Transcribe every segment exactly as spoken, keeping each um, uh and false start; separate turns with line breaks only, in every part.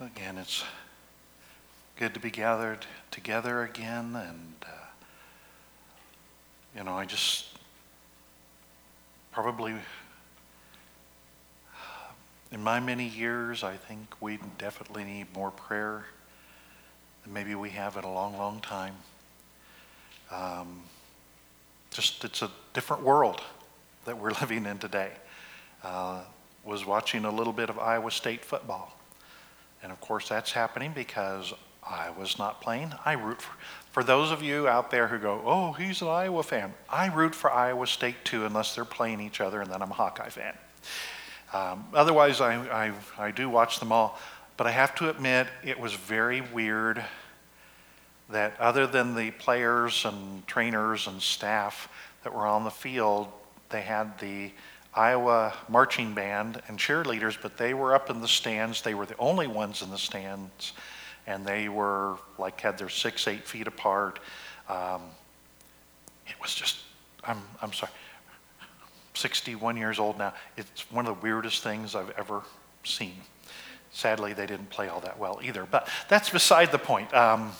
Again, it's good to be gathered together again, and uh, you know, I just probably, in my many years, I think we definitely need more prayer than maybe we have in a long, long time. Um, just, it's a different world that we're living in today. Uh, was watching a little bit of Iowa State football. And of course that's happening because Iowa's not playing. I root for, for those of you out there who go, oh, he's an Iowa fan. I root for Iowa State too, unless they're playing each other, and then I'm a Hawkeye fan. Um, otherwise, I, I, I do watch them all. But I have to admit, it was very weird that other than the players and trainers and staff that were on the field, they had the Iowa marching band and cheerleaders, but they were up in the stands. They were the only ones in the stands, and they were like had their six, eight feet apart. Um, it was just, I'm, I'm sorry, sixty-one years old now. It's one of the weirdest things I've ever seen. Sadly, they didn't play all that well either, but that's beside the point. Um,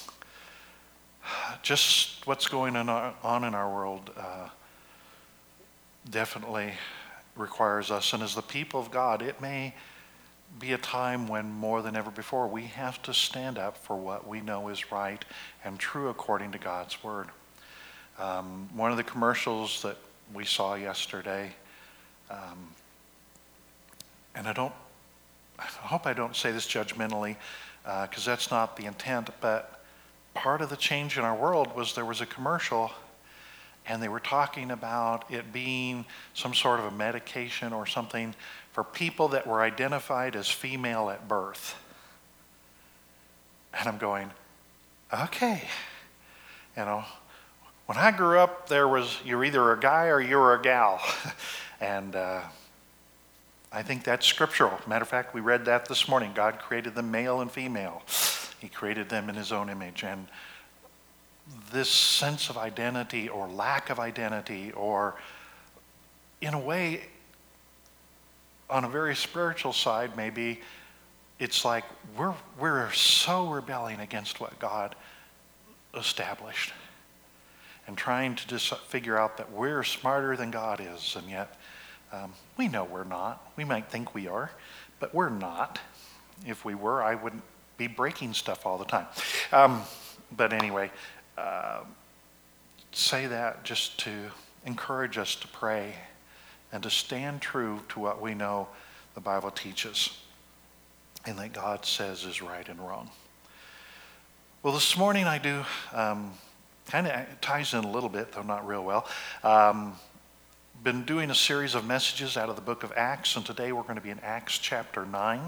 just what's going on, on in our world uh, definitely requires us, and as the people of God, it may be a time when more than ever before we have to stand up for what we know is right and true according to God's word. Um, one of the commercials that we saw yesterday, um, and I don't, I hope I don't say this judgmentally, because uh, that's not the intent, but part of the change in our world was there was a commercial, and they were talking about it being some sort of a medication or something for people that were identified as female at birth. And I'm going, okay. You know, when I grew up, there was, you're either a guy or you're a gal. and uh, I think that's scriptural. Matter of fact, we read that this morning. God created them male and female. He created them in his own image. And this sense of identity or lack of identity, or in a way, on a very spiritual side, maybe it's like we're we're so rebelling against what God established and trying to just figure out that we're smarter than God is, and yet um, we know we're not. We might think we are, but we're not. If we were, I wouldn't be breaking stuff all the time. Um, but anyway, Uh, say that just to encourage us to pray and to stand true to what we know the Bible teaches and that God says is right and wrong. Well, this morning I do, um, kind of ties in a little bit, though not real well. Um, been doing a series of messages out of the book of Acts, and today we're going to be in Acts chapter nine.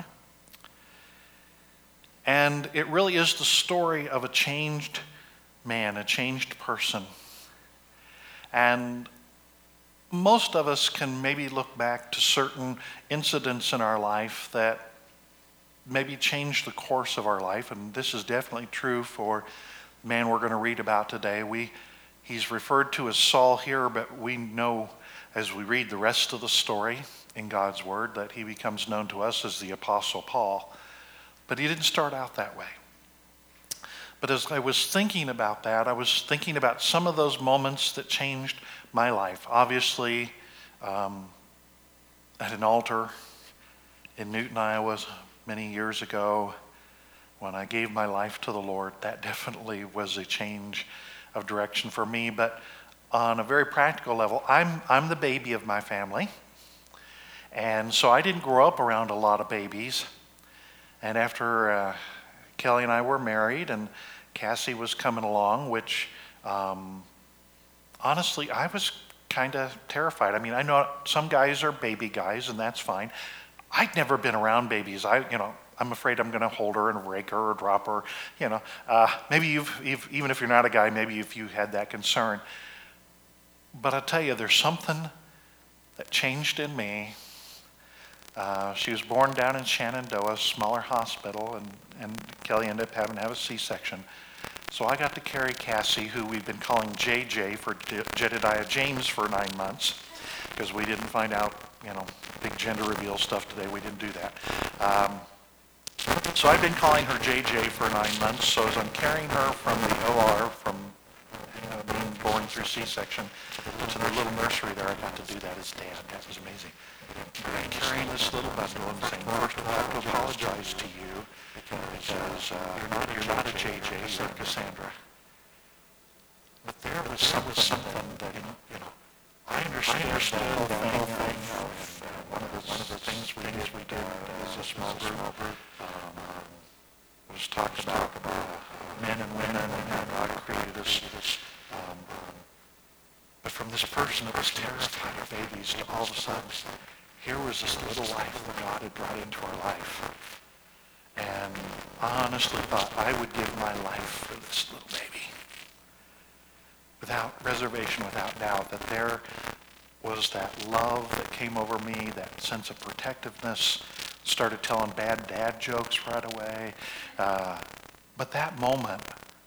And it really is the story of a changed man, a changed person. And most of us can maybe look back to certain incidents in our life that maybe changed the course of our life, and this is definitely true for the man we're going to read about today. We, he's referred to as Saul here, but we know as we read the rest of the story in God's word that he becomes known to us as the Apostle Paul. But he didn't start out that way. But as I was thinking about that, I was thinking about some of those moments that changed my life. Obviously, um, at an altar in Newton, Iowa, many years ago, when I gave my life to the Lord, that definitely was a change of direction for me. But on a very practical level, I'm I'm the baby of my family, and so I didn't grow up around a lot of babies. And after uh, Kelly and I were married, and Cassie was coming along, which um, honestly, I was kind of terrified. I mean, I know some guys are baby guys, and that's fine. I'd never been around babies. I, you know, I'm afraid I'm going to hold her and rake her or drop her. You know, uh, maybe you've, you've, even if you're not a guy, maybe if you had that concern. But I tell you, there's something that changed in me. Uh, she was born down in Shenandoah, smaller hospital, and, and Kelly ended up having to have a C-section. So I got to carry Cassie, who we've been calling J J for Je- Jedediah James for nine months, because we didn't find out, you know, big gender reveal stuff today. We didn't do that. Um, So I've been calling her J J for nine months. So as I'm carrying her from the O R, from uh, being born through C-section, to the little nursery there, I got to do that as dad. That was amazing. I'm carrying this little bundle and saying, first of all, I have to apologize to you because uh, you're not you're not a J J, you're Cassandra. But there was some, something that, you know, I understood, I understood the whole thing. And uh, one of the one of the things we did we did as a small group um, was talk about uh, men and women and how God created us. Um, but from this person that was terrified of babies to all of a sudden, here was this little life that God had brought into our life. And I honestly thought I would give my life for this little baby. Without reservation, without doubt, that there was that love that came over me, that sense of protectiveness, started telling bad dad jokes right away. Uh, but that moment,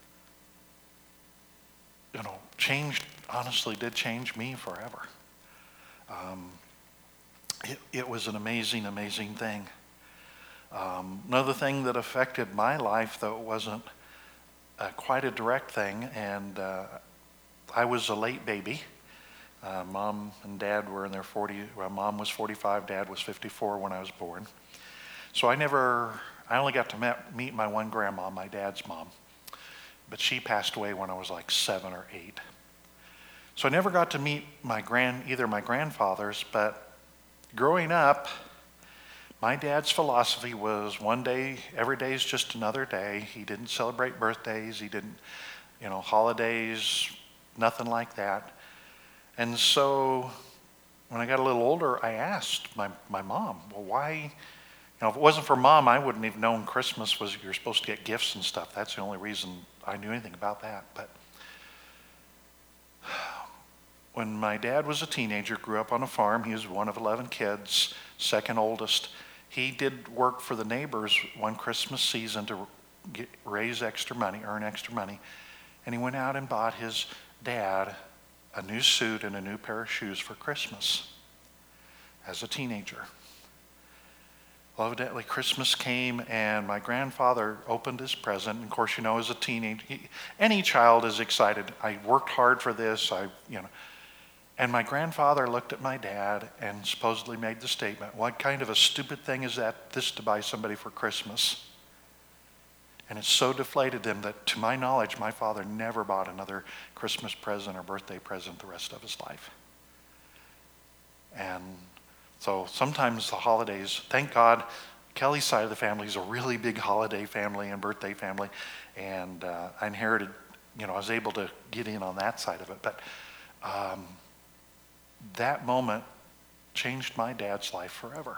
you know, changed, honestly did change me forever. Um, it, it was an amazing, amazing thing. Um, another thing that affected my life, though it wasn't uh, quite a direct thing, and uh, I was a late baby. Uh, Mom and Dad were in their forties. Well, Mom was forty-five, Dad was fifty-four when I was born. So I never, I only got to met, meet my one grandma, my dad's mom. But she passed away when I was like seven or eight. So I never got to meet my grand, either my grandfathers, but growing up, my dad's philosophy was one day, every day is just another day. He didn't celebrate birthdays, he didn't, you know, holidays, nothing like that. And so when I got a little older, I asked my, my mom, well, why, you know, if it wasn't for Mom, I wouldn't have known Christmas was you're supposed to get gifts and stuff. That's the only reason I knew anything about that. But when my dad was a teenager, grew up on a farm, he was one of eleven kids, second oldest. He did work for the neighbors one Christmas season to get, raise extra money, earn extra money. And he went out and bought his dad a new suit and a new pair of shoes for Christmas as a teenager. Well, evidently Christmas came and my grandfather opened his present. And of course, you know, as a teenager, he, any child is excited. I worked hard for this, I, you know. And my grandfather looked at my dad and supposedly made the statement, what kind of a stupid thing is that, this to buy somebody for Christmas? And it so deflated him that, to my knowledge, my father never bought another Christmas present or birthday present the rest of his life. And so sometimes the holidays, thank God, Kelly's side of the family is a really big holiday family and birthday family. And uh, I inherited, you know, I was able to get in on that side of it. But um, that moment changed my dad's life forever.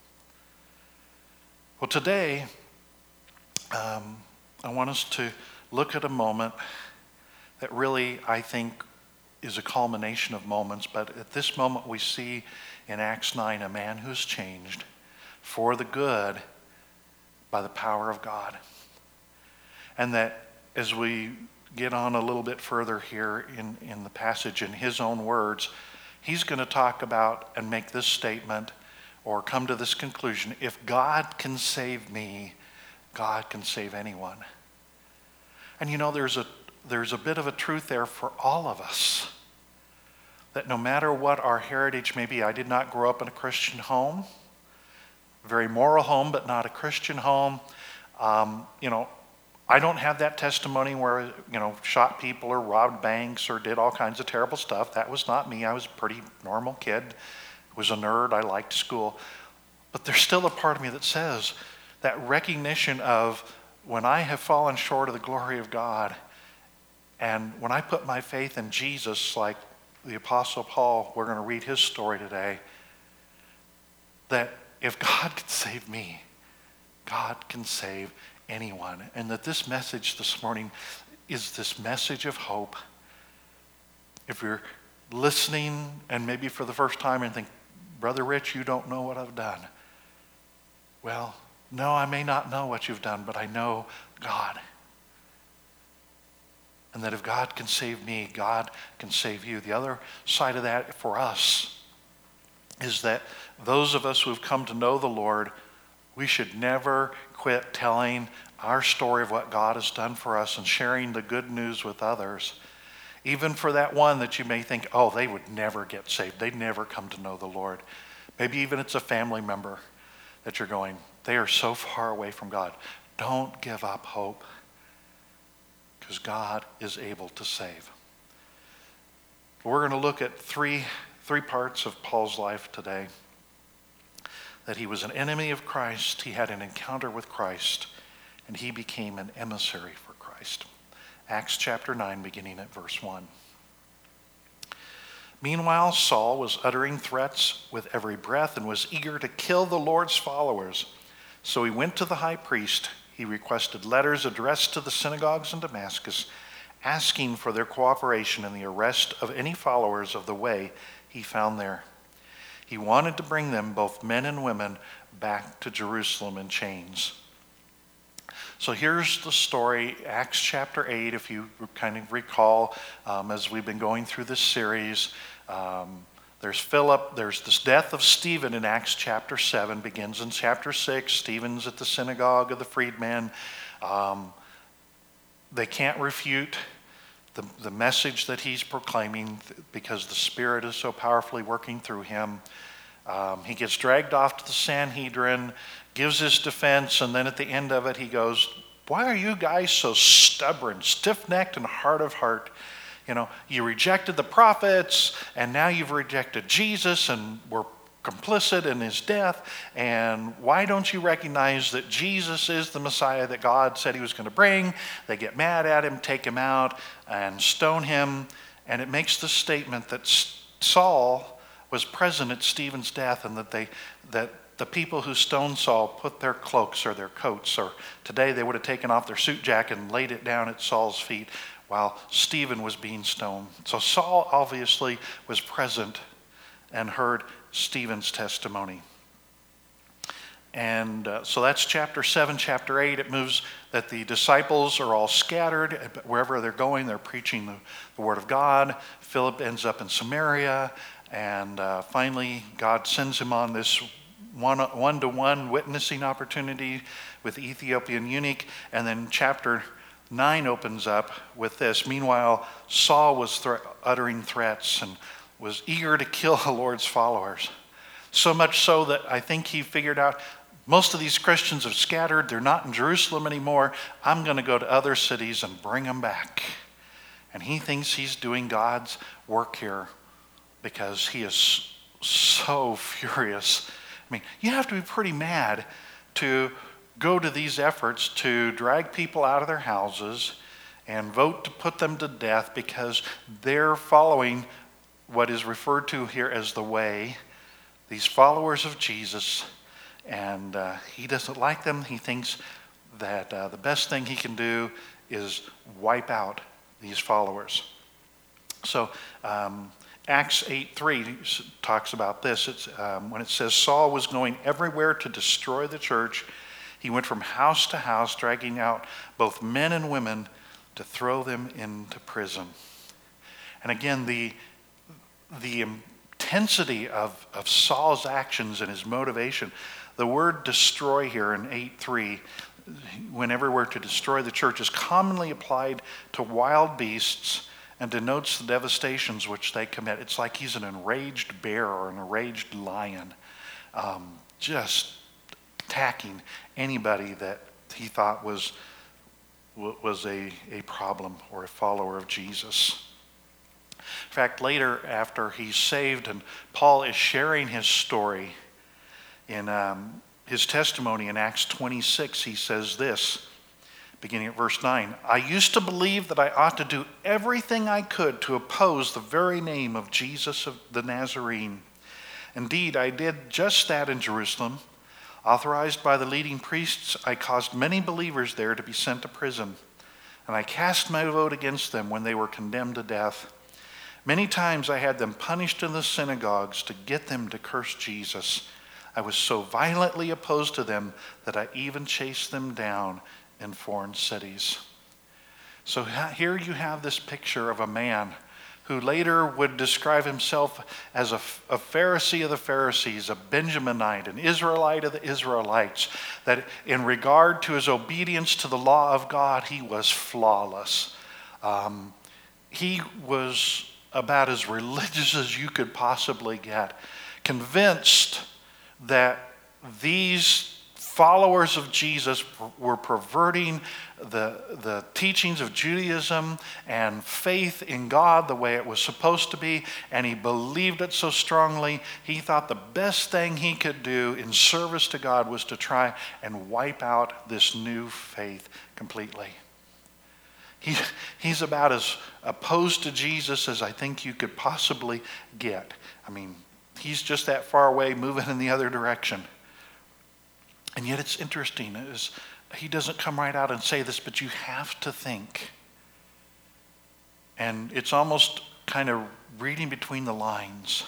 Well, today, Um, I want us to look at a moment that really, I think, is a culmination of moments. But at this moment, we see in Acts nine a man who's changed for the good by the power of God. And that as we get on a little bit further here in, in the passage, in his own words, he's going to talk about and make this statement or come to this conclusion: if God can save me, God can save anyone. And you know, there's a there's a bit of a truth there for all of us, that no matter what our heritage may be, I did not grow up in a Christian home, a very moral home, but not a Christian home. Um, you know, I don't have that testimony where, you know, shot people or robbed banks or did all kinds of terrible stuff. That was not me. I was a pretty normal kid. I was a nerd. I liked school. But there's still a part of me that says, that recognition of when I have fallen short of the glory of God, and when I put my faith in Jesus, like the Apostle Paul, we're going to read his story today, that if God can save me, God can save anyone. And that this message this morning is this message of hope. If you're listening and maybe for the first time and think, Brother Rich, you don't know what I've done. Well, no, I may not know what you've done, but I know God. And that if God can save me, God can save you. The other side of that for us is that those of us who have come to know the Lord, We should never quit telling our story of what God has done for us and sharing the good news with others. Even for that one that you may think, oh, they would never get saved. They'd never come to know the Lord. Maybe even it's a family member that you're going, they are so far away from God. Don't give up hope, because God is able to save. We're going to look at three, three parts of Paul's life today. That he was an enemy of Christ, he had an encounter with Christ, and he became an emissary for Christ. Acts chapter nine, beginning at verse one. Meanwhile, Saul was uttering threats with every breath and was eager to kill the Lord's followers. So he went to the high priest. He requested letters addressed to the synagogues in Damascus, asking for their cooperation in the arrest of any followers of the way he found there. He wanted to bring them, both men and women, back to Jerusalem in chains. So here's the story, Acts chapter eight, if you kind of recall, um, as we've been going through this series. Um, there's Philip, there's this death of Stephen in Acts chapter seven, begins in chapter six. Stephen's at the synagogue of the freedmen. Um, they can't refute the, the message that he's proclaiming because the Spirit is so powerfully working through him. Um, he gets dragged off to the Sanhedrin, gives his defense, and then at the end of it he goes, why are you guys so stubborn, stiff-necked, and hard of heart? You know, you rejected the prophets, and now you've rejected Jesus, and were complicit in his death, and why don't you recognize that Jesus is the Messiah that God said he was going to bring? They get mad at him, take him out, and stone him, and it makes the statement that Saul was present at Stephen's death, and that they that the people who stoned Saul put their cloaks or their coats, or today they would have taken off their suit jacket and laid it down at Saul's feet while Stephen was being stoned. So Saul obviously was present and heard Stephen's testimony. And uh, so that's chapter seven. Chapter eight, it moves that the disciples are all scattered. Wherever they're going, they're preaching the, the word of God. Philip ends up in Samaria. And uh, finally, God sends him on this one, one-to-one witnessing opportunity with the Ethiopian eunuch. And then chapter nine opens up with this. Meanwhile, Saul was thre- uttering threats and was eager to kill the Lord's followers. So much so that I think he figured out, most of these Christians have scattered. They're not in Jerusalem anymore. I'm going to go to other cities and bring them back. And he thinks he's doing God's work here, because he is so furious. I mean, you have to be pretty mad to go to these efforts to drag people out of their houses and vote to put them to death because they're following what is referred to here as the way, these followers of Jesus, and uh, he doesn't like them. He thinks that uh, the best thing he can do is wipe out these followers. So, um, Acts eight three talks about this. It's um, when it says Saul was going everywhere to destroy the church. He went from house to house, dragging out both men and women to throw them into prison. And again, the the intensity of, of Saul's actions and his motivation. The word destroy here in eight three, when everywhere to destroy the church, is commonly applied to wild beasts and denotes the devastations which they commit. It's like he's an enraged bear or an enraged lion, um, just attacking anybody that he thought was was a, a problem or a follower of Jesus. In fact, later after he's saved and Paul is sharing his story in um, his testimony in Acts twenty-six, he says this, beginning at verse nine, I used to believe that I ought to do everything I could to oppose the very name of Jesus of the Nazarene. Indeed, I did just that in Jerusalem. Authorized by the leading priests, I caused many believers there to be sent to prison, and I cast my vote against them when they were condemned to death. Many times I had them punished in the synagogues to get them to curse Jesus. I was so violently opposed to them that I even chased them down in foreign cities. So here you have this picture of a man who later would describe himself as a, a Pharisee of the Pharisees, a Benjaminite, an Israelite of the Israelites, that in regard to his obedience to the law of God, he was flawless. Um, he was about as religious as you could possibly get, convinced that these followers of Jesus were perverting the, the teachings of Judaism and faith in God the way it was supposed to be, and he believed it so strongly, he thought the best thing he could do in service to God was to try and wipe out this new faith completely. He, he's about as opposed to Jesus as I think you could possibly get. I mean, he's just that far away, moving in the other direction. And yet it's interesting, is he doesn't come right out and say this, but you have to think. And it's almost kind of reading between the lines.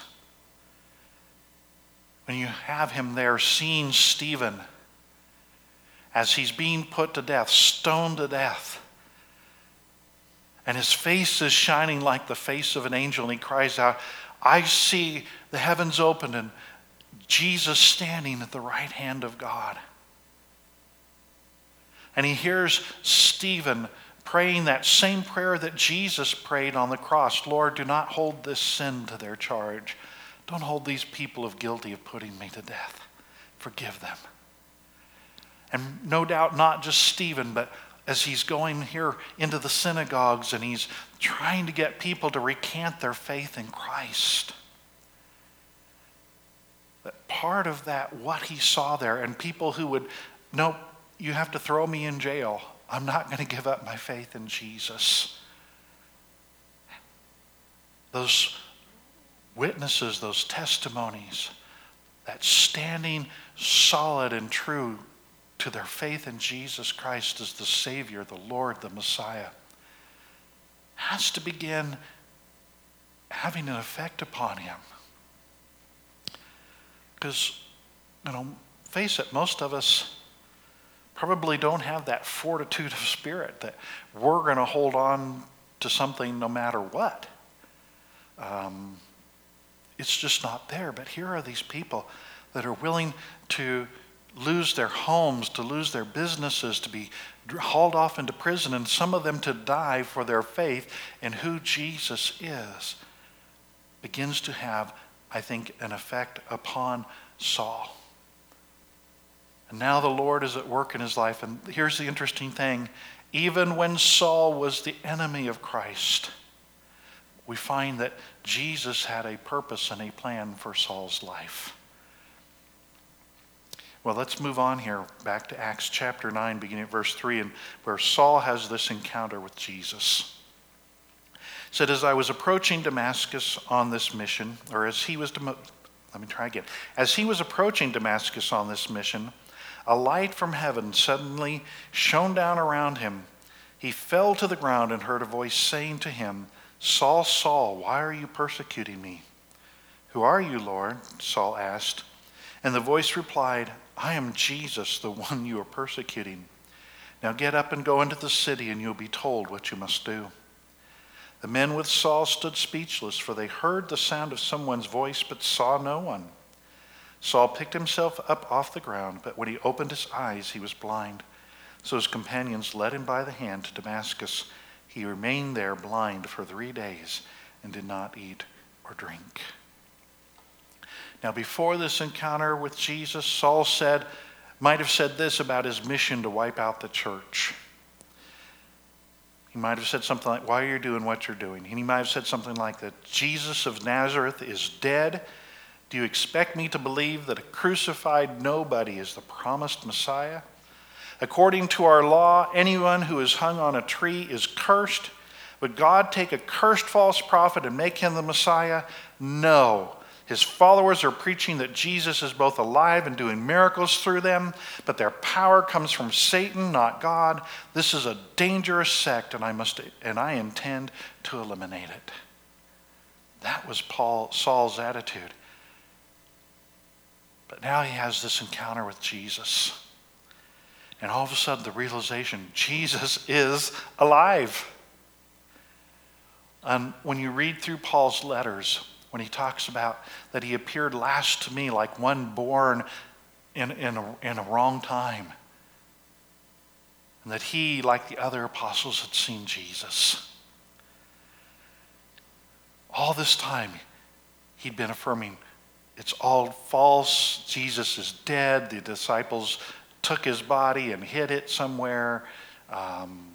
When you have him there seeing Stephen as he's being put to death, stoned to death, and his face is shining like the face of an angel, and he cries out, I see the heavens opened and Jesus standing at the right hand of God. And he hears Stephen praying that same prayer that Jesus prayed on the cross. Lord, do not hold this sin to their charge. Don't hold these people of guilty of putting me to death. Forgive them. And no doubt not just Stephen, but as he's going here into the synagogues and he's trying to get people to recant their faith in Christ. That part of that, what he saw there, and people who would, no, you have to throw me in jail. I'm not going to give up my faith in Jesus. Those witnesses, those testimonies, that standing solid and true to their faith in Jesus Christ as the Savior, the Lord, the Messiah, has to begin having an effect upon him. Because, you know, face it, most of us probably don't have that fortitude of spirit that we're going to hold on to something no matter what. Um, it's just not there. But here are these people that are willing to lose their homes, to lose their businesses, to be hauled off into prison, and some of them to die for their faith in who Jesus is, begins to have, I think, an effect upon Saul. And now the Lord is at work in his life. And here's the interesting thing. Even when Saul was the enemy of Christ, we find that Jesus had a purpose and a plan for Saul's life. Well, let's move on here back to Acts chapter nine, beginning at verse three, and where Saul has this encounter with Jesus. It said, as I was approaching Damascus on this mission, or as he was, Dem- let me try again. As he was approaching Damascus on this mission, a light from heaven suddenly shone down around him. He fell to the ground and heard a voice saying to him, Saul, Saul, why are you persecuting me? Who are you, Lord? Saul asked. And the voice replied, I am Jesus, the one you are persecuting. Now get up and go into the city, and you'll be told what you must do. The men with Saul stood speechless, for they heard the sound of someone's voice, but saw no one. Saul picked himself up off the ground, but when he opened his eyes, he was blind. So his companions led him by the hand to Damascus. He remained there blind for three days and did not eat or drink. Now, before this encounter with Jesus, Saul said, might have said this about his mission to wipe out the church. He might have said something like, why are you doing what you're doing? And he might have said something like that, Jesus of Nazareth is dead. Do you expect me to believe that a crucified nobody is the promised Messiah? According to our law, anyone who is hung on a tree is cursed. Would God take a cursed false prophet and make him the Messiah? No. His followers are preaching that Jesus is both alive and doing miracles through them, but their power comes from Satan, not God. This is a dangerous sect, and I must and I intend to eliminate it. That was Paul Saul's attitude. But now he has this encounter with Jesus. And all of a sudden the realization, Jesus is alive. And when you read through Paul's letters, when he talks about that he appeared last to me like one born in, in, a, in a wrong time, and that he, like the other apostles, had seen Jesus. All this time, he'd been affirming, it's all false, Jesus is dead, the disciples took his body and hid it somewhere. Um,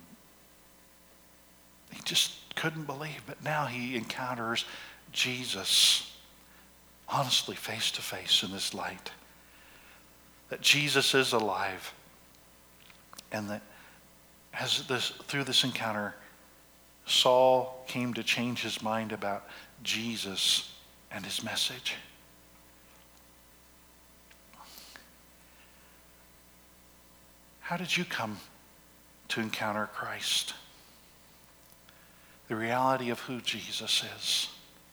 he just couldn't believe, but now he encounters Jesus honestly face to face in this light. That Jesus is alive, and that as this through this encounter, Saul came to change his mind about Jesus and his message. How did you come to encounter Christ? The reality of who Jesus is.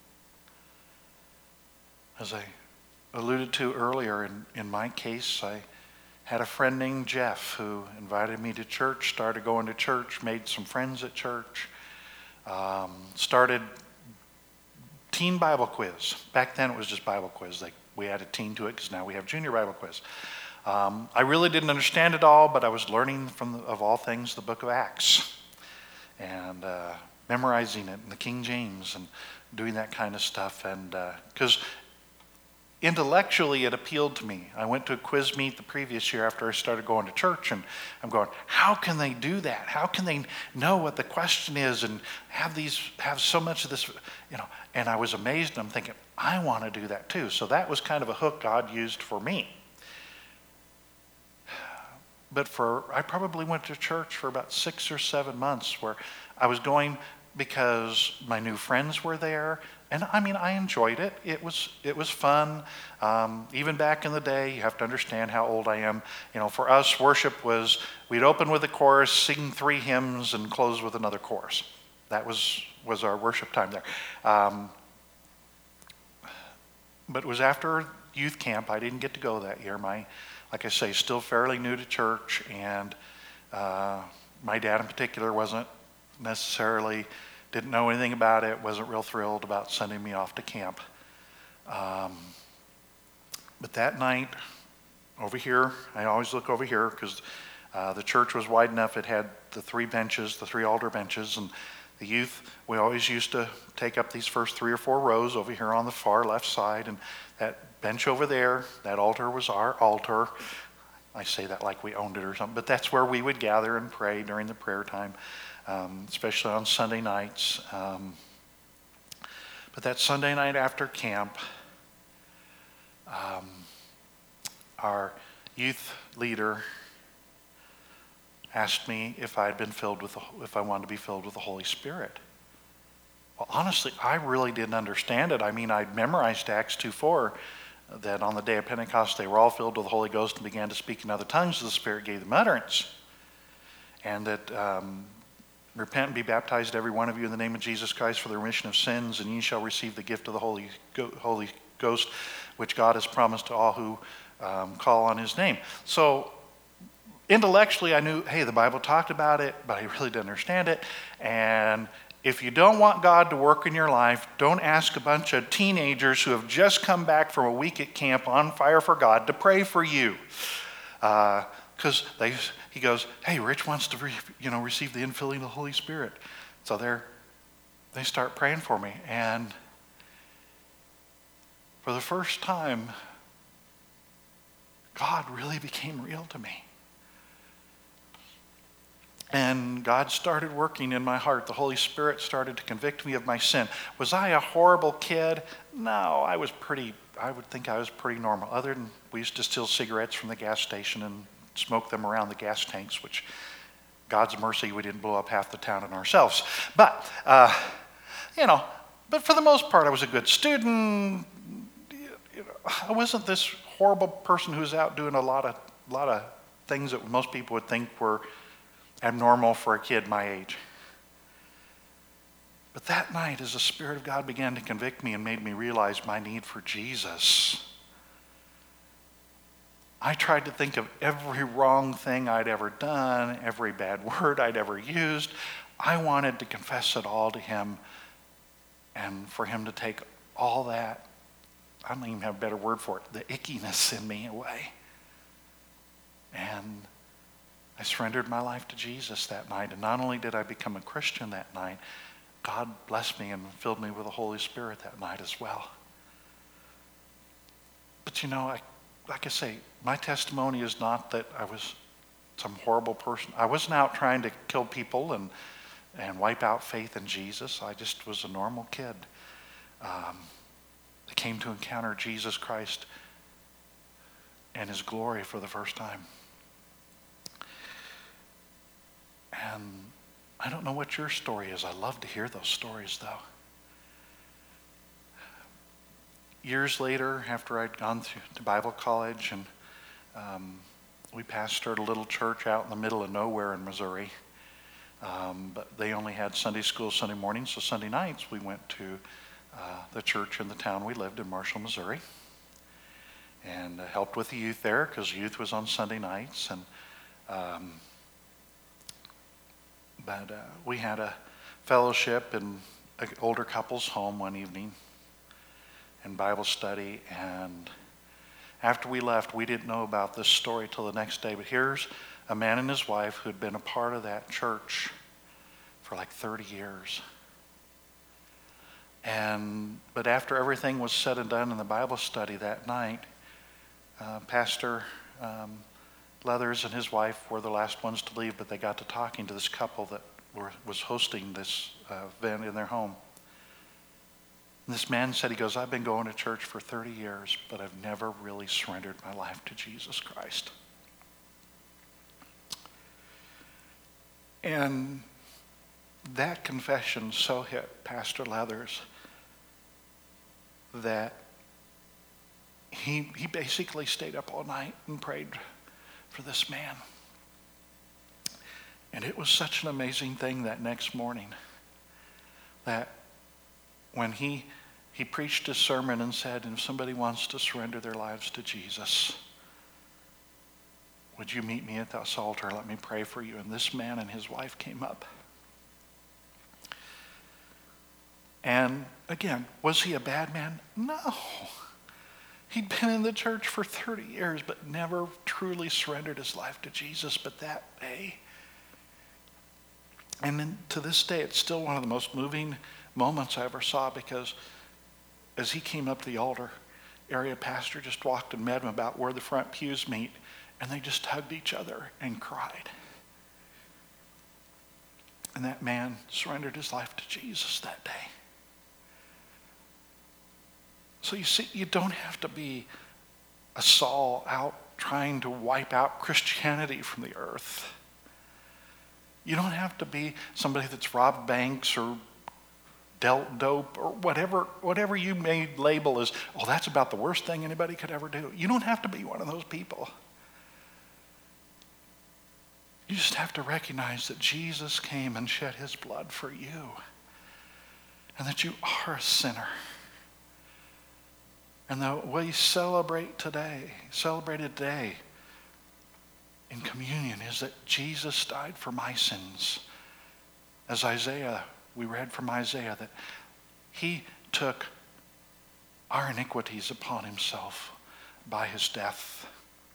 As I alluded to earlier, in, in my case, I had a friend named Jeff who invited me to church, started going to church, made some friends at church, um, started teen Bible quiz. Back then it was just Bible quiz. Like, we added teen to it because now we have junior Bible quiz. Um, I really didn't understand it all, but I was learning from, the, of all things, the book of Acts, and uh, memorizing it in the King James and doing that kind of stuff. And because uh, intellectually it appealed to me. I went to a quiz meet the previous year after I started going to church, and I'm going, how can they do that? How can they know what the question is and have these have so much of this, you know? And I was amazed, and I'm thinking, I want to do that too. So that was kind of a hook God used for me. But for, I probably went to church for about six or seven months where I was going because my new friends were there. And I mean, I enjoyed it. It was it was fun. Um, even back in the day, you have to understand how old I am. You know, for us, worship was, we'd open with a chorus, sing three hymns, and close with another chorus. That was, was our worship time there. Um, but it was after youth camp. I didn't get to go that year. My Like I say, still fairly new to church, and uh, my dad in particular wasn't necessarily, didn't know anything about it, wasn't real thrilled about sending me off to camp. Um, but that night, over here, I always look over here because uh, the church was wide enough. It had the three benches, the three altar benches, and the youth, we always used to take up these first three or four rows over here on the far left side, and that bench over there, that altar was our altar. I say that like we owned it or something, but that's where we would gather and pray during the prayer time, um, especially on Sunday nights. Um, but that Sunday night after camp, um, our youth leader asked me if I had been filled with, the, if I wanted to be filled with the Holy Spirit. Well, honestly, I really didn't understand it. I mean, I'd memorized Acts two four, that on the day of Pentecost they were all filled with the Holy Ghost and began to speak in other tongues as the Spirit gave them utterance. And that um, repent and be baptized, every one of you, in the name of Jesus Christ for the remission of sins, and ye shall receive the gift of the Holy, Go- Holy Ghost, which God has promised to all who um, call on his name. So intellectually I knew, hey, the Bible talked about it, but I really didn't understand it. And if you don't want God to work in your life, don't ask a bunch of teenagers who have just come back from a week at camp on fire for God to pray for you. Because uh, they, he goes, hey, Rich wants to re, you know, receive the infilling of the Holy Spirit. So they're, they start praying for me. And for the first time, God really became real to me. And God started working in my heart. The Holy Spirit started to convict me of my sin. Was I a horrible kid? No, I was pretty, I would think I was pretty normal. Other than we used to steal cigarettes from the gas station and smoke them around the gas tanks, which God's mercy, we didn't blow up half the town and ourselves. But, uh, you know, but for the most part, I was a good student. You know, I wasn't this horrible person who was out doing a lot of, a lot of things that most people would think were abnormal for a kid my age. But that night, as the Spirit of God began to convict me and made me realize my need for Jesus, I tried to think of every wrong thing I'd ever done, every bad word I'd ever used. I wanted to confess it all to him And for him to take all that, I don't even have a better word for it, the ickiness in me away. And I surrendered my life to Jesus that night. And not only did I become a Christian that night, God blessed me and filled me with the Holy Spirit that night as well. But you know, I, like I say, my testimony is not that I was some horrible person. I wasn't out trying to kill people and, and wipe out faith in Jesus. I just was a normal kid um, that came to encounter Jesus Christ and his glory for the first time. And I don't know what your story is. I love to hear those stories, though. Years later, after I'd gone through to Bible college, and um, we pastored a little church out in the middle of nowhere in Missouri. Um, but they only had Sunday school Sunday mornings, so Sunday nights we went to uh, the church in the town we lived in, Marshall, Missouri, and uh, helped with the youth there because youth was on Sunday nights. And um, but uh, we had a fellowship in an older couple's home one evening and Bible study. And after we left, we didn't know about this story till the next day. But here's a man and his wife who'd been a part of that church for like thirty years. And but after everything was said and done in the Bible study that night, uh, Pastor um, Leathers and his wife were the last ones to leave, but they got to talking to this couple that were, was hosting this uh, event in their home. And this man said, he goes, I've been going to church for thirty years, but I've never really surrendered my life to Jesus Christ. And that confession so hit Pastor Leathers that he, he basically stayed up all night and prayed for this man. And it was such an amazing thing that next morning that when he he preached his sermon and said, if somebody wants to surrender their lives to Jesus, would you meet me at this altar? Let me pray for you. And this man and his wife came up. And again, was he a bad man? No. He'd been in the church for thirty years, but never truly surrendered his life to Jesus. But that day, and then to this day, it's still one of the most moving moments I ever saw, because as he came up to the altar, area pastor just walked and met him about where the front pews meet, and they just hugged each other and cried. And that man surrendered his life to Jesus that day. So you see, you don't have to be a Saul out trying to wipe out Christianity from the earth. You don't have to be somebody that's robbed banks or dealt dope or whatever, whatever you may label as, oh, that's about the worst thing anybody could ever do. You don't have to be one of those people. You just have to recognize that Jesus came and shed his blood for you, and that you are a sinner. And the way you celebrate today, celebrated today in communion, is that Jesus died for my sins. As Isaiah, we read from Isaiah that he took our iniquities upon himself by his death.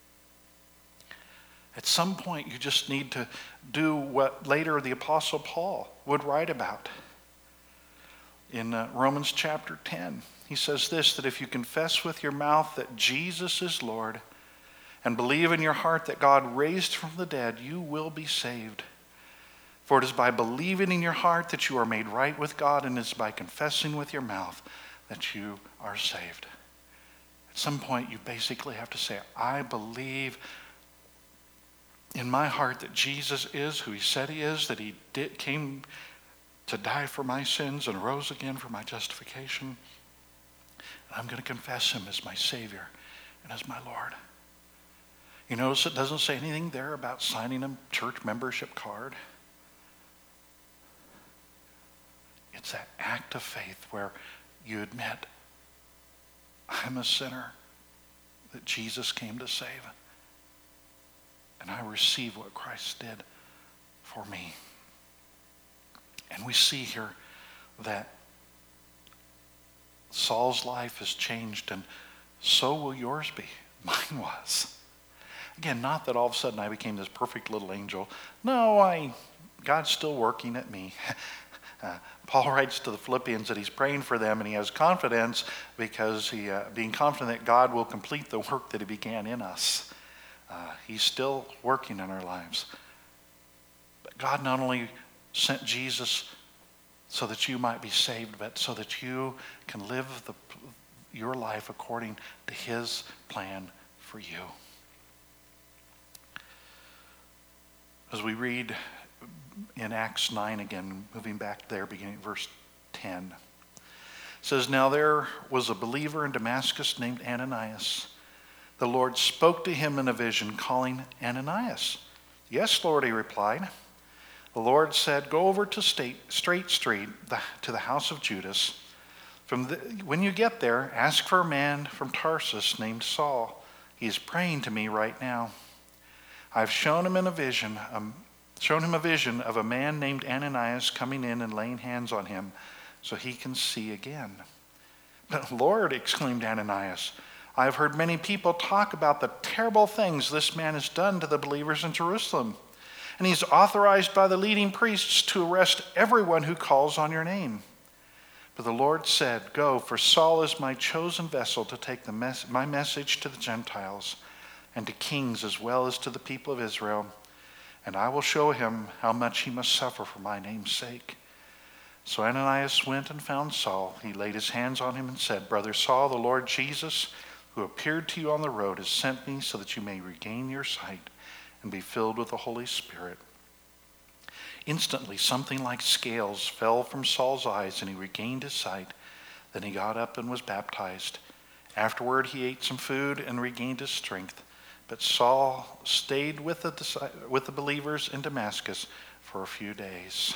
At some point, you just need to do what later the Apostle Paul would write about. In uh, Romans chapter ten, he says this, that if you confess with your mouth that Jesus is Lord and believe in your heart that God raised from the dead, you will be saved. For it is by believing in your heart that you are made right with God, and it is by confessing with your mouth that you are saved. At some point, you basically have to say, I believe in my heart that Jesus is who he said he is, that he did, came to die for my sins and rose again for my justification. And I'm going to confess him as my Savior and as my Lord. You notice it doesn't say anything there about signing a church membership card. It's that act of faith where you admit, I'm a sinner that Jesus came to save. And I receive what Christ did for me. And we see here that Saul's life has changed, and so will yours be. Mine was. Again, not that all of a sudden I became this perfect little angel. No, I, God's still working at me. Uh, Paul writes to the Philippians that he's praying for them, and he has confidence because he, uh, being confident that God will complete the work that he began in us. Uh, he's still working in our lives. But God not only sent Jesus so that you might be saved, but so that you can live the, your life according to his plan for you. As we read in Acts nine again, moving back there, beginning at verse ten, it says, "Now there was a believer in Damascus named Ananias. The Lord spoke to him in a vision, calling, 'Ananias.' 'Yes, Lord,' he replied. The Lord said, 'Go over to State, Straight Street, the, to the house of Judas. From the, when you get there, ask for a man from Tarsus named Saul. He is praying to me right now. I've shown him in a vision, um, shown him a vision of a man named Ananias coming in and laying hands on him so he can see again.' 'But Lord,' exclaimed Ananias, 'I have heard many people talk about the terrible things this man has done to the believers in Jerusalem. And he's authorized by the leading priests to arrest everyone who calls on your name.' But the Lord said, 'Go, for Saul is my chosen vessel to take the mes- my message to the Gentiles and to kings as well as to the people of Israel. And I will show him how much he must suffer for my name's sake.' So Ananias went and found Saul. He laid his hands on him and said, 'Brother Saul, the Lord Jesus, who appeared to you on the road, has sent me so that you may regain your sight and be filled with the Holy Spirit.' Instantly, something like scales fell from Saul's eyes, and he regained his sight. Then he got up and was baptized. Afterward, he ate some food and regained his strength. But Saul stayed with the, with the believers in Damascus for a few days."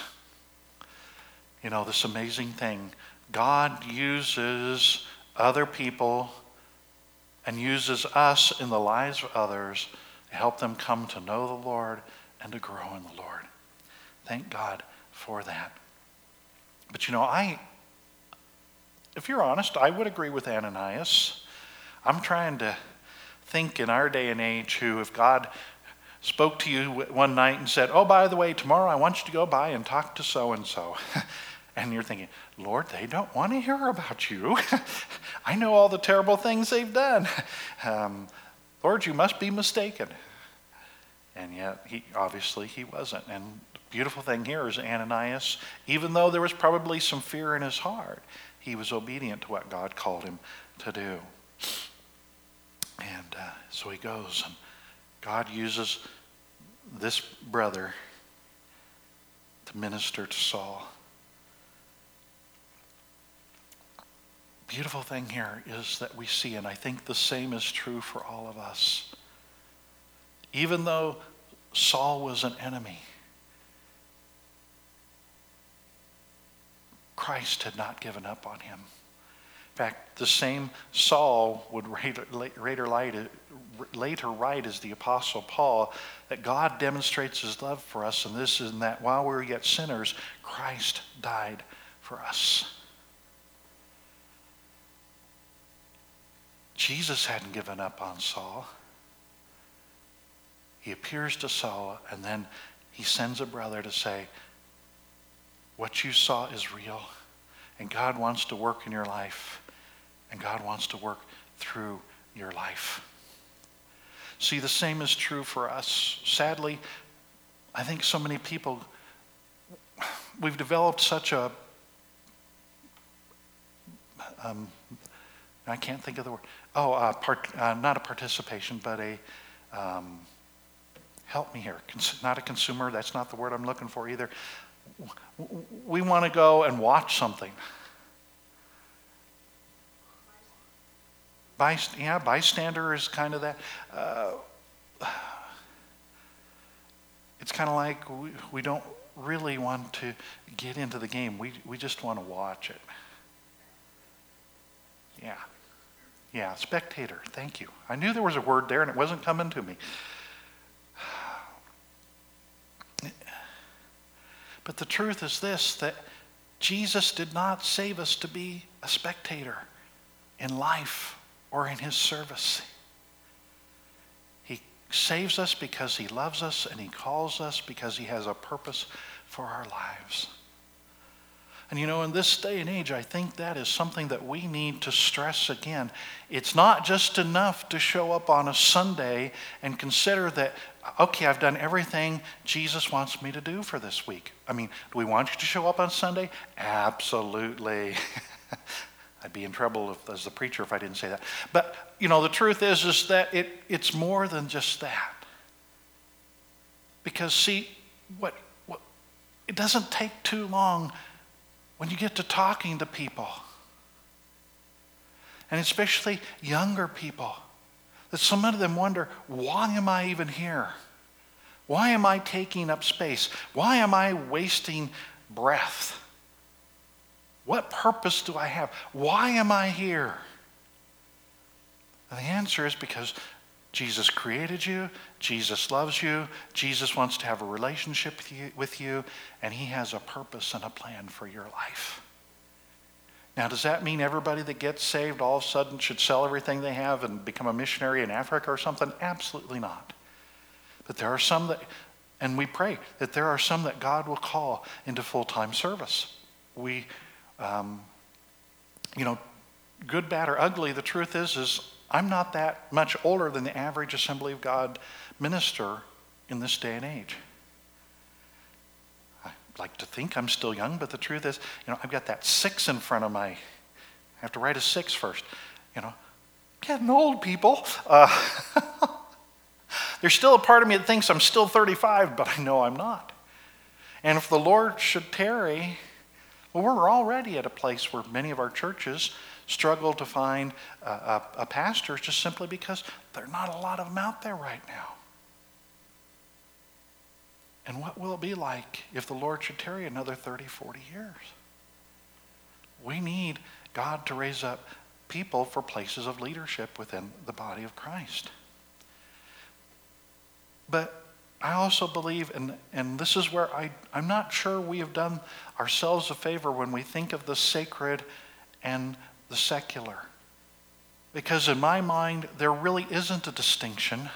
You know, this amazing thing. God uses other people and uses us in the lives of others to help them come to know the Lord and to grow in the Lord. Thank God for that. But you know, I, if you're honest, I would agree with Ananias. I'm trying to think in our day and age who, if God spoke to you one night and said, "Oh, by the way, tomorrow I want you to go by and talk to so-and-so." And you're thinking, "Lord, they don't want to hear about you. I know all the terrible things they've done. Um, Lord, you must be mistaken." And yet, he obviously he wasn't. And the beautiful thing here is Ananias, even though there was probably some fear in his heart, he was obedient to what God called him to do. And uh, so he goes, and God uses this brother to minister to Saul. Beautiful thing here is that we see, and I think the same is true for all of us. Even though Saul was an enemy, Christ had not given up on him. In fact, the same Saul would later, later, later write as the Apostle Paul that God demonstrates his love for us, and this is that while we were yet sinners, Christ died for us. Jesus hadn't given up on Saul. He appears to Saul, and then he sends a brother to say, "What you saw is real, and God wants to work in your life, and God wants to work through your life." See, the same is true for us. Sadly, I think so many people, we've developed such a, um, I can't think of the word, oh, uh, part, uh, not a participation, but a, um, help me here, Cons- not a consumer, that's not the word I'm looking for either. We want to go and watch something. Byst- yeah, bystander is kind of that. Uh, it's kind of like we, we don't really want to get into the game. We we just want to watch it. Yeah. Yeah, spectator. Thank you. I knew there was a word there and it wasn't coming to me. But the truth is this, that Jesus did not save us to be a spectator in life or in his service. He saves us because he loves us, and he calls us because he has a purpose for our lives. And you know, in this day and age, I think that is something that we need to stress again. It's not just enough to show up on a Sunday and consider that, okay, I've done everything Jesus wants me to do for this week. I mean, do we want you to show up on Sunday? Absolutely. I'd be in trouble if, as the preacher if I didn't say that. But, you know, the truth is, is that it, it's more than just that. Because, see, what, what it doesn't take too long when you get to talking to people, and especially younger people, that some of them wonder, why am I even here? Why am I taking up space? Why am I wasting breath? What purpose do I have? Why am I here? And the answer is because Jesus created you, Jesus loves you, Jesus wants to have a relationship with you, with you, and he has a purpose and a plan for your life. Now, does that mean everybody that gets saved all of a sudden should sell everything they have and become a missionary in Africa or something? Absolutely not. But there are some that, and we pray that there are some that God will call into full-time service. We, um, you know, good, bad, or ugly, the truth is, is I'm not that much older than the average Assembly of God minister in this day and age. I like to think I'm still young, but the truth is, you know, I've got that six in front of my, I have to write a six first. You know, getting old, people. Uh, there's still a part of me that thinks I'm still thirty-five, but I know I'm not. And if the Lord should tarry, well, we're already at a place where many of our churches struggle to find a, a, a pastor just simply because there are not a lot of them out there right now. And what will it be like if the Lord should tarry another thirty, forty years? We need God to raise up people for places of leadership within the body of Christ. But I also believe, and, and this is where I, I'm not sure we have done ourselves a favor when we think of the sacred and the secular. Because in my mind, there really isn't a distinction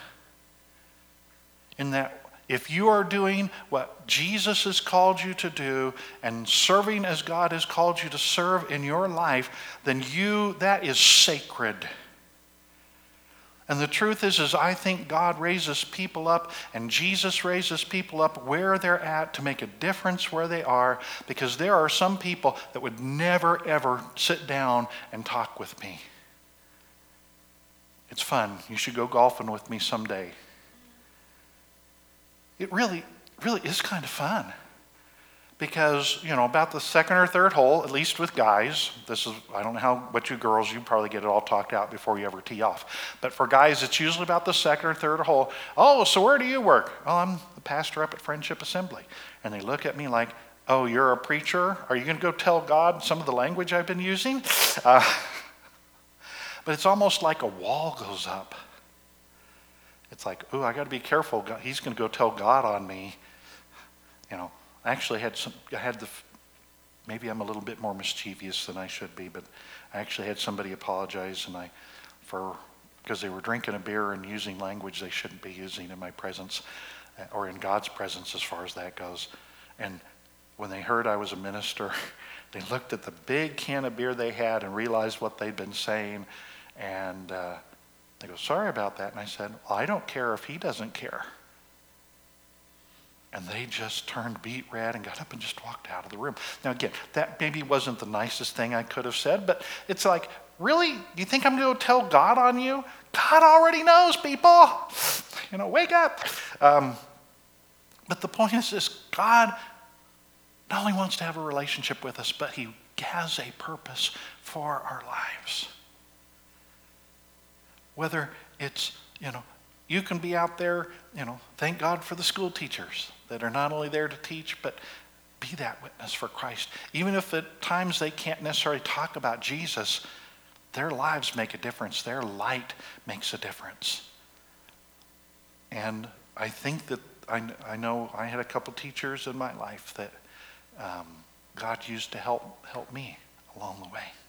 in that if you are doing what Jesus has called you to do and serving as God has called you to serve in your life, then you, that is sacred. And the truth is, is I think God raises people up and Jesus raises people up where they're at to make a difference where they are, because there are some people that would never, ever sit down and talk with me. It's fun. You should go golfing with me someday. It really, really is kind of fun. Because, you know, about the second or third hole, at least with guys, this is, I don't know how, what you girls, you probably get it all talked out before you ever tee off. But for guys, it's usually about the second or third hole. Oh, so where do you work? Oh, I'm the pastor up at Friendship Assembly. And they look at me like, oh, you're a preacher? Are you going to go tell God some of the language I've been using? Uh, but it's almost like a wall goes up. It's like, oh, I got to be careful. He's going to go tell God on me. You know. I actually had some, I had the, maybe I'm a little bit more mischievous than I should be, but I actually had somebody apologize and I, for, because they were drinking a beer and using language they shouldn't be using in my presence or in God's presence as far as that goes. And when they heard I was a minister, they looked at the big can of beer they had and realized what they'd been saying. And uh, they go, sorry about that. And I said, well, I don't care if he doesn't care. And they just turned beet red and got up and just walked out of the room. Now again, that maybe wasn't the nicest thing I could have said, but it's like, really? You think I'm going to tell God on you? God already knows, people. You know, wake up. Um, but the point is this, God not only wants to have a relationship with us, but he has a purpose for our lives. Whether it's, you know, you can be out there, you know, thank God for the school teachers that are not only there to teach, but be that witness for Christ. Even if at times they can't necessarily talk about Jesus, their lives make a difference. Their light makes a difference. And I think that, I, I know I had a couple teachers in my life that um, God used to help help me along the way.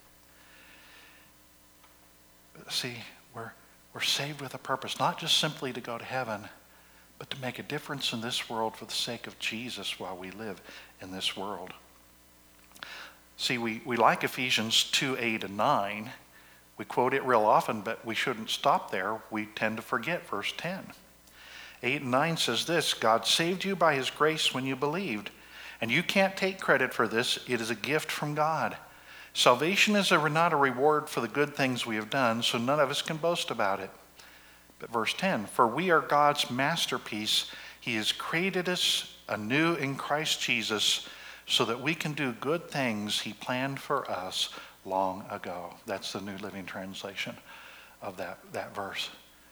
But see, we're we're saved with a purpose, not just simply to go to heaven, but to make a difference in this world for the sake of Jesus while we live in this world. See, we, we like Ephesians two, eight, and nine. We quote it real often, but we shouldn't stop there. We tend to forget verse ten. eight and nine says this, God saved you by his grace when you believed, and you can't take credit for this. It is a gift from God. Salvation is a, not a reward for the good things we have done, so none of us can boast about it. But verse ten, for we are God's masterpiece. He has created us anew in Christ Jesus so that we can do good things he planned for us long ago. That's the New Living Translation of that, that verse.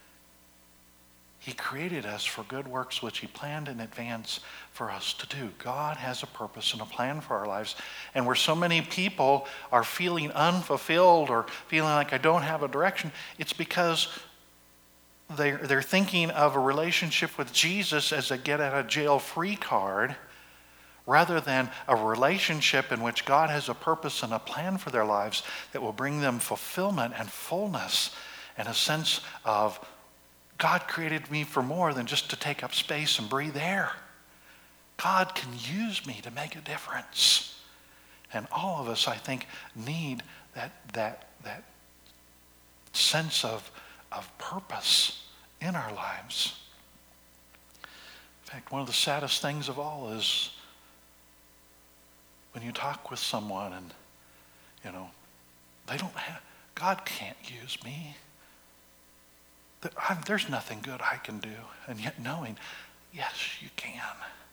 He created us for good works which he planned in advance for us to do. God has a purpose and a plan for our lives. And where so many people are feeling unfulfilled or feeling like I don't have a direction, it's because they're, they're thinking of a relationship with Jesus as a get out of jail free card, rather than a relationship in which God has a purpose and a plan for their lives that will bring them fulfillment and fullness and a sense of God created me for more than just to take up space and breathe air. God can use me to make a difference. And all of us, I think, need that, that, that sense of, of purpose in our lives. In fact, one of the saddest things of all is when you talk with someone and, you know, they don't have, God can't use me. There's nothing good I can do. And yet knowing, yes, you can.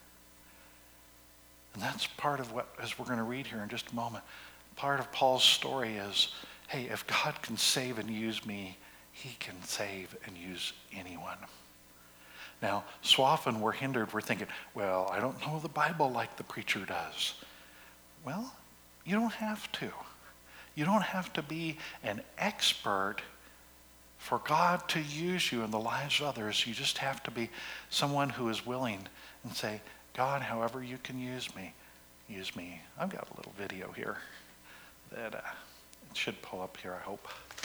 And that's part of what, as we're going to read here in just a moment, part of Paul's story is, hey, if God can save and use me, he can save and use anyone. Now, so often we're hindered, we're thinking, well, I don't know the Bible like the preacher does. Well, you don't have to. You don't have to be an expert for God to use you in the lives of others. You just have to be someone who is willing and say, God, however you can use me, use me. I've got a little video here that uh, it should pull up here, I hope.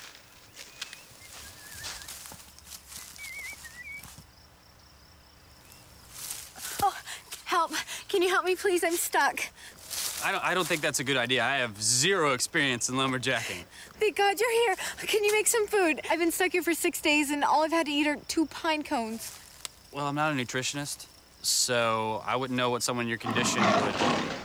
Oh, help. Can you help me, please? I'm stuck.
I don't, I don't think that's a good idea. I have zero experience in lumberjacking.
Thank God you're here. Can you make some food? I've been stuck here for six days, and all I've had to eat are two pine cones.
Well, I'm not a nutritionist, so I wouldn't know what someone in your condition would...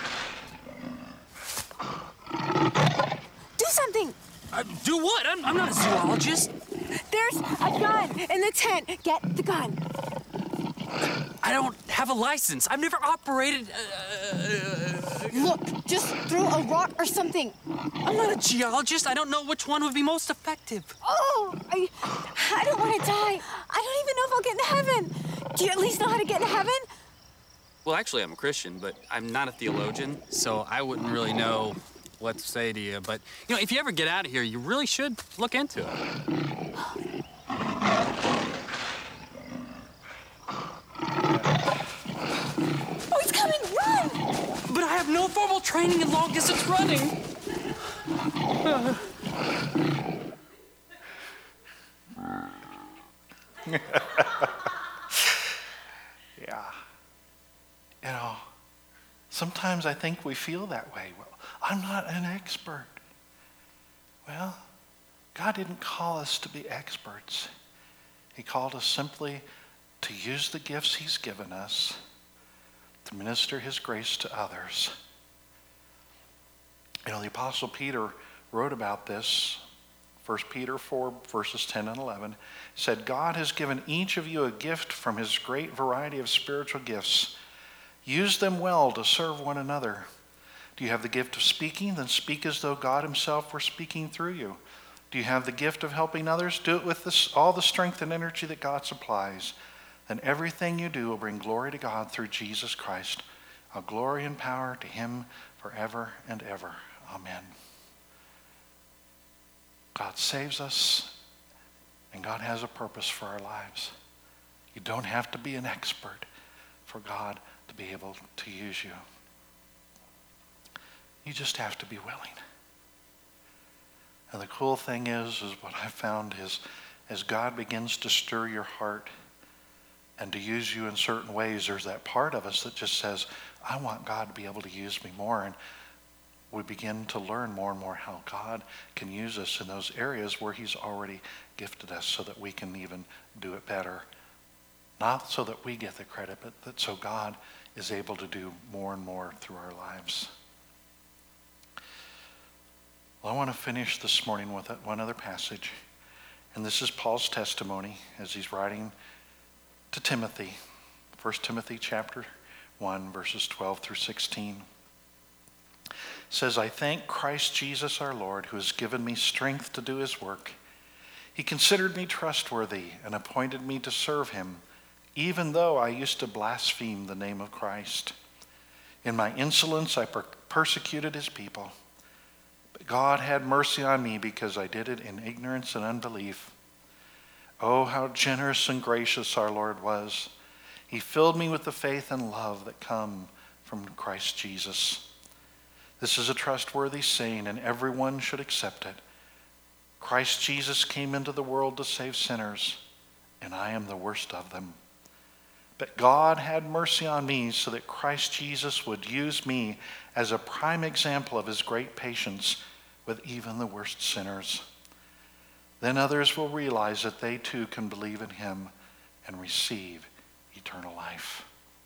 Do something!
Uh, do what? I'm, I'm not a zoologist.
There's a gun in the tent. Get the gun.
I don't have a license. I've never operated... Uh,
Look, just throw a rock or something.
I'm not a geologist. I don't know which one would be most effective.
Oh, I, I don't want to die. I don't even know if I'll get into heaven. Do you at least know how to get into heaven?
Well, actually, I'm a Christian, but I'm not a theologian, so I wouldn't really know what to say to you. But, you know, if you ever get out of here, you really should look into it.
Oh, he's coming! Run!
But I have no formal training in long-distance running. Uh.
Yeah. You know, sometimes I think we feel that way. Well, I'm not an expert. Well, God didn't call us to be experts. He called us simply to use the gifts he's given us to minister his grace to others. You know, the Apostle Peter wrote about this, First Peter four, verses ten and eleven. He said, God has given each of you a gift from his great variety of spiritual gifts. Use them well to serve one another. Do you have the gift of speaking? Then speak as though God himself were speaking through you. Do you have the gift of helping others? Do it with this, all the strength and energy that God supplies. Then everything you do will bring glory to God through Jesus Christ. All glory and power to him forever and ever. Amen. God saves us, and God has a purpose for our lives. You don't have to be an expert for God to be able to use you. You just have to be willing. And the cool thing is, is what I've found is as God begins to stir your heart and to use you in certain ways, there's that part of us that just says, I want God to be able to use me more. And we begin to learn more and more how God can use us in those areas where he's already gifted us so that we can even do it better. Not so that we get the credit, but that so God is able to do more and more through our lives. Well, I want to finish this morning with one other passage. And this is Paul's testimony as he's writing to Timothy. First Timothy chapter one, verses twelve through sixteen. It says, I thank Christ Jesus our Lord, who has given me strength to do his work. He considered me trustworthy and appointed me to serve him, even though I used to blaspheme the name of Christ. In my insolence I per- persecuted his people. But God had mercy on me because I did it in ignorance and unbelief. Oh, how generous and gracious our Lord was. He filled me with the faith and love that come from Christ Jesus. This is a trustworthy saying, and everyone should accept it. Christ Jesus came into the world to save sinners, and I am the worst of them. But God had mercy on me so that Christ Jesus would use me as a prime example of his great patience with even the worst sinners. Then others will realize that they too can believe in him and receive eternal life.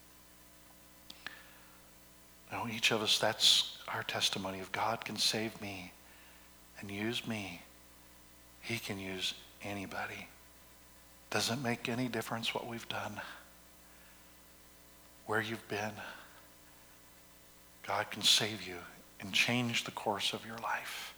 Now, each of us, that's our testimony. If God can save me and use me, he can use anybody. Doesn't make any difference what we've done, where you've been. God can save you and change the course of your life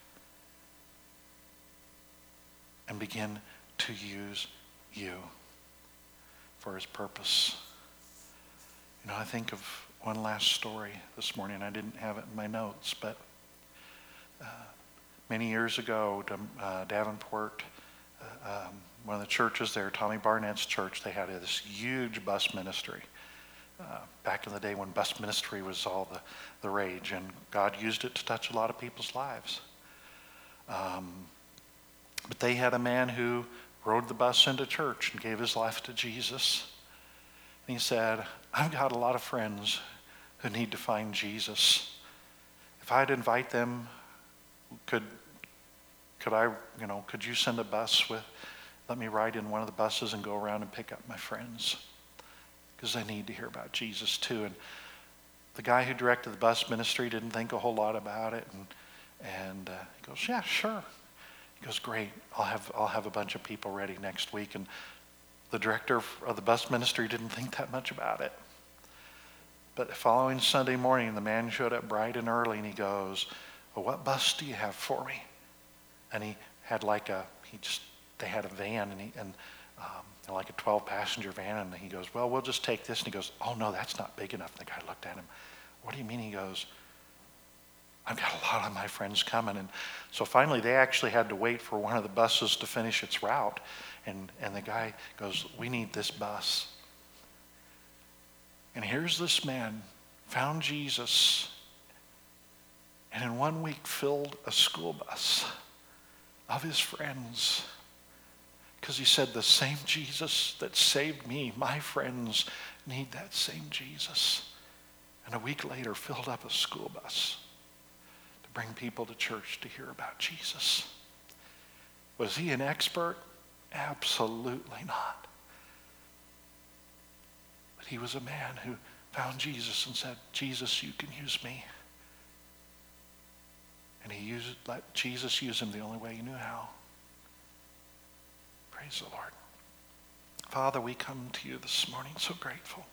and begin to use you for his purpose. You know, I think of one last story this morning. I didn't have it in my notes, but uh, many years ago, uh, Davenport, uh, um, one of the churches there, Tommy Barnett's church, they had this huge bus ministry. Uh, back in the day when bus ministry was all the, the rage, and God used it to touch a lot of people's lives. Um, but they had a man who rode the bus into church and gave his life to Jesus. And he said, I've got a lot of friends who need to find Jesus. If I'd invite them, could could I, you know, could you send a bus with, let me ride in one of the buses and go around and pick up my friends? Because they need to hear about Jesus too. And the guy who directed the bus ministry didn't think a whole lot about it. And and uh, he goes, yeah, sure. He goes, great. I'll have I'll have a bunch of people ready next week. And the director of the bus ministry didn't think that much about it. But the following Sunday morning, the man showed up bright and early, and he goes, well, what bus do you have for me? And he had like a, he just, they had a van, and he, and um, like a twelve passenger van, and he goes, well, we'll just take this. And he goes, oh no, that's not big enough. The guy looked at him, what do you mean? He goes, I've got a lot of my friends coming. And so finally they actually had to wait for one of the buses to finish its route. And, and the guy goes, we need this bus. And here's this man, found Jesus, and in one week filled a school bus of his friends. Because he said, the same Jesus that saved me, my friends need that same Jesus. And a week later filled up a school bus to bring people to church to hear about Jesus. Was he an expert? Absolutely not. But he was a man who found Jesus and said, Jesus, you can use me. And he used, let Jesus use him the only way he knew how. Praise the Lord. Father, we come to you this morning so grateful.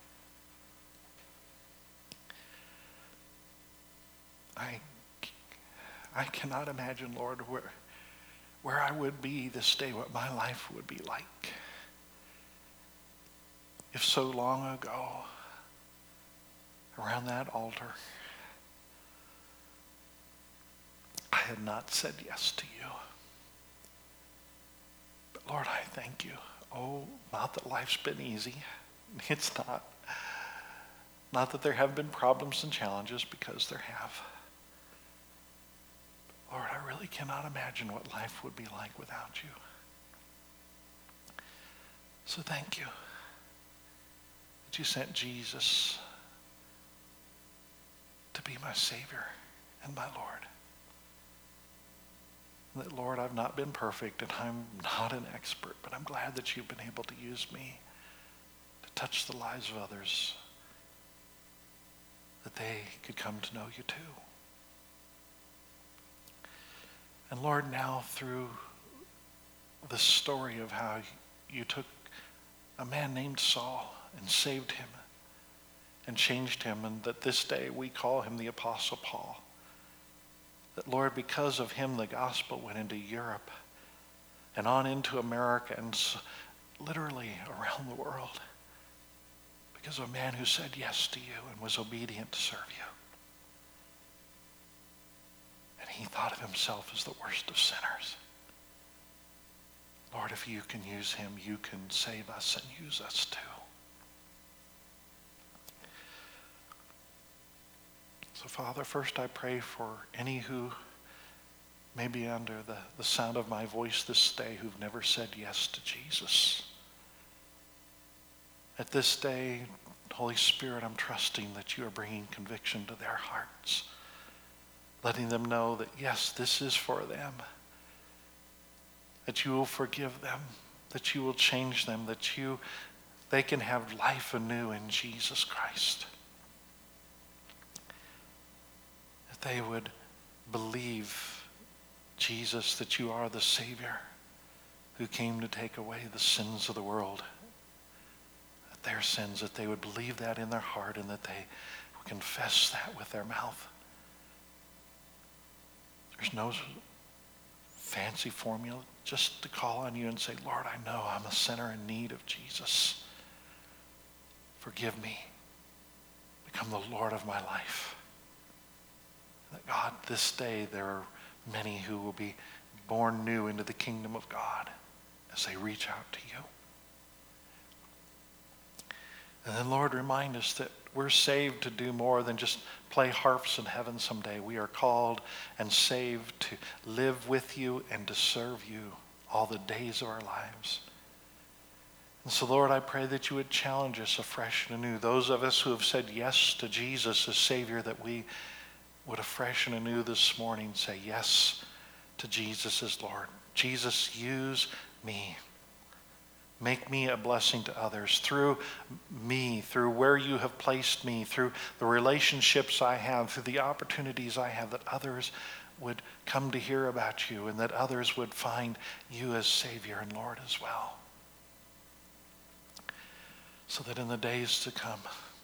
I, I cannot imagine, Lord, where, where I would be this day, what my life would be like if so long ago, around that altar, I had not said yes to you. But Lord, I thank you. Oh, not that life's been easy. It's not. Not that there have been problems and challenges, because there have. Lord, I really cannot imagine what life would be like without you. So thank you that you sent Jesus to be my Savior and my Lord. And that, Lord, I've not been perfect and I'm not an expert, but I'm glad that you've been able to use me to touch the lives of others, that they could come to know you too. And Lord, now through the story of how you took a man named Saul and saved him and changed him, and that this day we call him the Apostle Paul, that Lord, because of him the gospel went into Europe and on into America and literally around the world because of a man who said yes to you and was obedient to serve you. And he thought of himself as the worst of sinners. Lord, if you can use him, you can save us and use us too. So, Father, first I pray for any who may be under the, the sound of my voice this day who've never said yes to Jesus. At this day, Holy Spirit, I'm trusting that you are bringing conviction to their hearts, letting them know that, yes, this is for them, that you will forgive them, that you will change them, that you, they can have life anew in Jesus Christ. That they would believe, Jesus, that you are the Savior who came to take away the sins of the world, that their sins, that they would believe that in their heart and that they would confess that with their mouth. There's no fancy formula, just to call on you and say, Lord, I know I'm a sinner in need of Jesus. Forgive me. Become the Lord of my life. That God, this day there are many who will be born new into the kingdom of God as they reach out to you. And then, Lord, remind us that we're saved to do more than just play harps in heaven someday. We are called and saved to live with you and to serve you all the days of our lives. And so, Lord, I pray that you would challenge us afresh and anew. Those of us who have said yes to Jesus as Savior, that we would afresh and anew this morning say yes to Jesus as Lord. Jesus, use me. Make me a blessing to others through me, through where you have placed me, through the relationships I have, through the opportunities I have, that others would come to hear about you and that others would find you as Savior and Lord as well. So that in the days to come,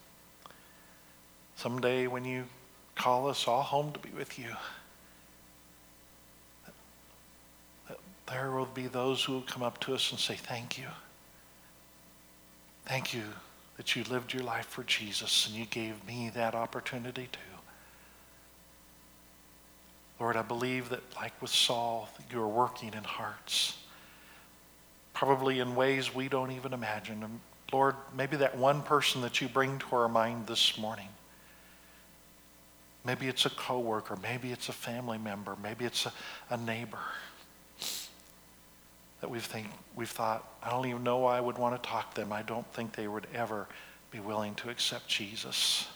someday when you call us all home to be with you, that there will be those who will come up to us and say, thank you. Thank you that you lived your life for Jesus and you gave me that opportunity too. Lord, I believe that like with Saul, that you are working in hearts, probably in ways we don't even imagine. And Lord, maybe that one person that you bring to our mind this morning, maybe it's a coworker, maybe it's a family member, maybe it's a, a neighbor, that we've think we've thought, I don't even know why I would want to talk to them. I don't think they would ever be willing to accept Jesus.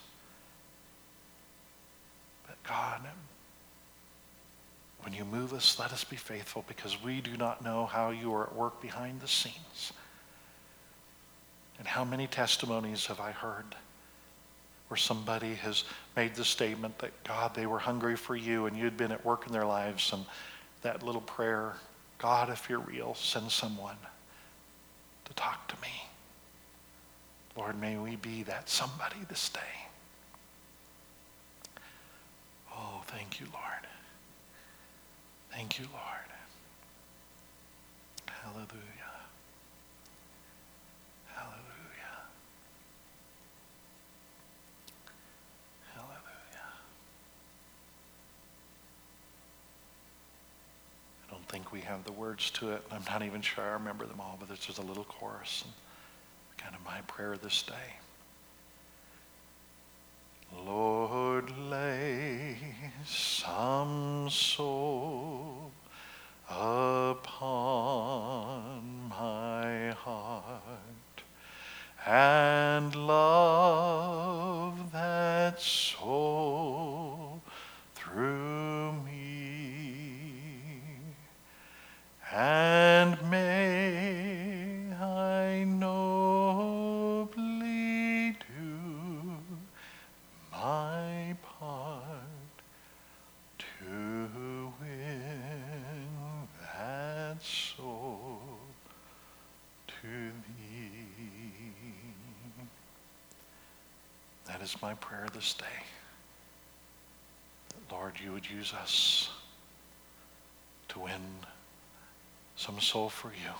But God, when you move us, let us be faithful, because we do not know how you are at work behind the scenes. And how many testimonies have I heard where somebody has made the statement that, God, they were hungry for you and you'd been at work in their lives, and that little prayer, God, if you're real, send someone to talk to me. Lord, may we be that somebody this day. Oh, thank you, Lord. Thank you, Lord. Hallelujah. Hallelujah. Hallelujah. I don't think we have the words to it. I'm not even sure I remember them all, but there's just a little chorus. And kind of my prayer this day. Lord, lay some soul That is my prayer this day. That, Lord, you would use us to win some soul for you.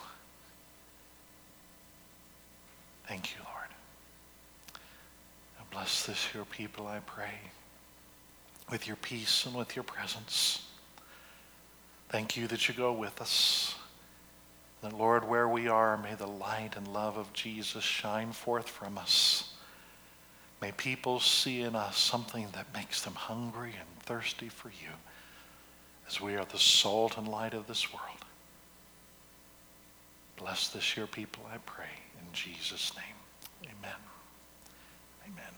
Thank you, Lord. Now bless this your people, I pray, with your peace and with your presence. Thank you that you go with us. That, Lord, where we are, may the light and love of Jesus shine forth from us. May people see in us something that makes them hungry and thirsty for you, as we are the salt and light of this world. Bless this your people, I pray, in Jesus' name. Amen. Amen.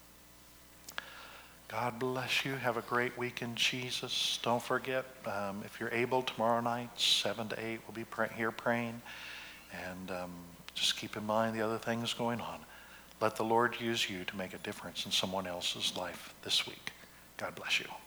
God bless you. Have a great week in Jesus. Don't forget, um, if you're able, tomorrow night, seven to eight, we'll be pray- here praying. And um, just keep in mind the other things going on. Let the Lord use you to make a difference in someone else's life this week. God bless you.